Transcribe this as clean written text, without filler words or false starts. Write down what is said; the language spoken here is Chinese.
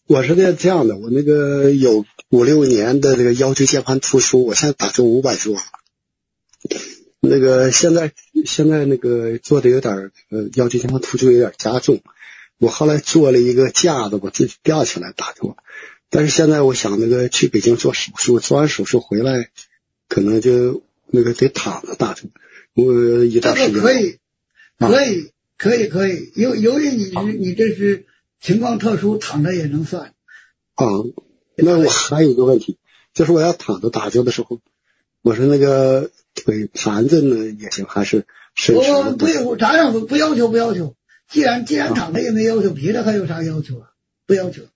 我是这样的，我那个有5、6年的这个腰椎间盘突出，我现在打针500多。那个现在那个做的有点腰椎间盘突出有点加重，我后来做了一个架子，我自己吊起来打坐。但是现在我想那个去北京做手术，做完手术回来，可能就那个得躺着打坐。我一段时间。 这个可以，由于你这是情况特殊，躺着也能算。 啊，那我还有一个问题，就是我要躺着打坐的时候，我说那个腿盘着呢也行，还是伸直？ 我不啥样不要求。既然躺着也没要求，别的还有啥要求啊？不要求。